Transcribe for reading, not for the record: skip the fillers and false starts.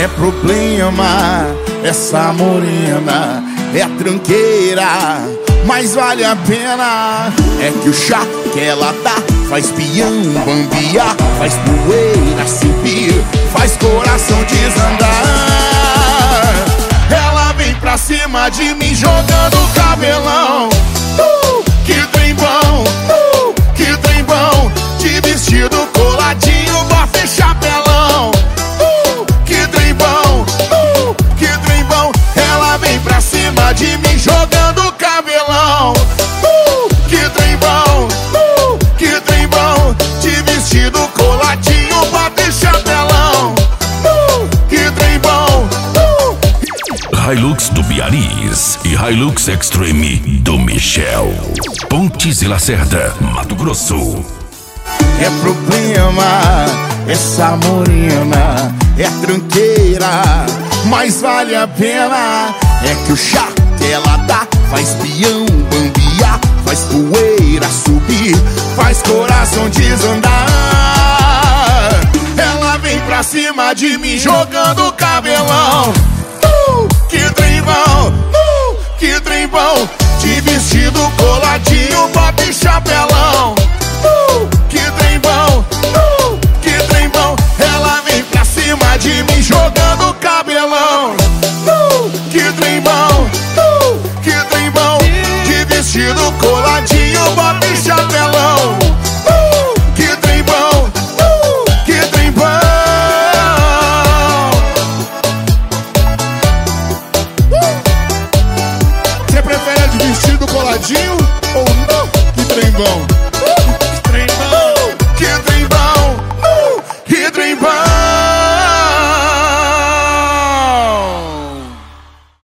É problema, essa morena é tranqueira, mas vale a pena. É que o chá que ela dá faz peão bambiar, faz poeira subir, faz coração desandar. Ela vem pra cima de mim jogando cabelão. Que trem bom, que trem bom. De vestido coladinho, bota e chapelão. Que trem bom, que trem bom. Ela vem pra cima de mim jogando cabelão. Que trem bom, que trem bom. De vestido coladinho, bota e chapelão. Que trem bom. Hilux do Biarritz e Hilux Extreme do Michel. Pontes e Lacerda, Mato Grosso. É problema, essa morena é tranqueira, mas vale a pena. É que o chá que ela dá faz peão bambiar, faz poeira subir, faz coração desandar. Ela vem pra cima de mim jogando cabelão. Que trem bom, que trem bom. De vestido coladinho, bota e chapelão. Que trem bom, que trem bom. Ela vem pra cima de mim jogando cabelão. Que trem bom, que trem bom. De vestido coladinho, bota e chapelão.